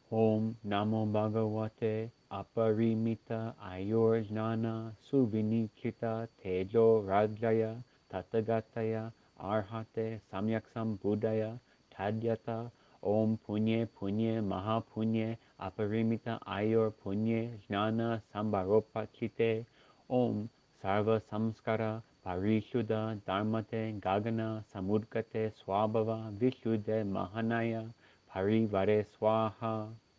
Om Namo Bhagavate Aparimita Ayurjnana Suvinikita Tejo Rajaya Tathagataya Arhate Samyaksam Buddhaya Tadyata Om Punye Punye Mahapunye Aparimita Ayur Punye Jnana Sambaropachite Om Sarva Samskara Parishuddha Dharmate Gagana Samudgate Swabhava Vishuddhe Mahanaya Parivare Swaha.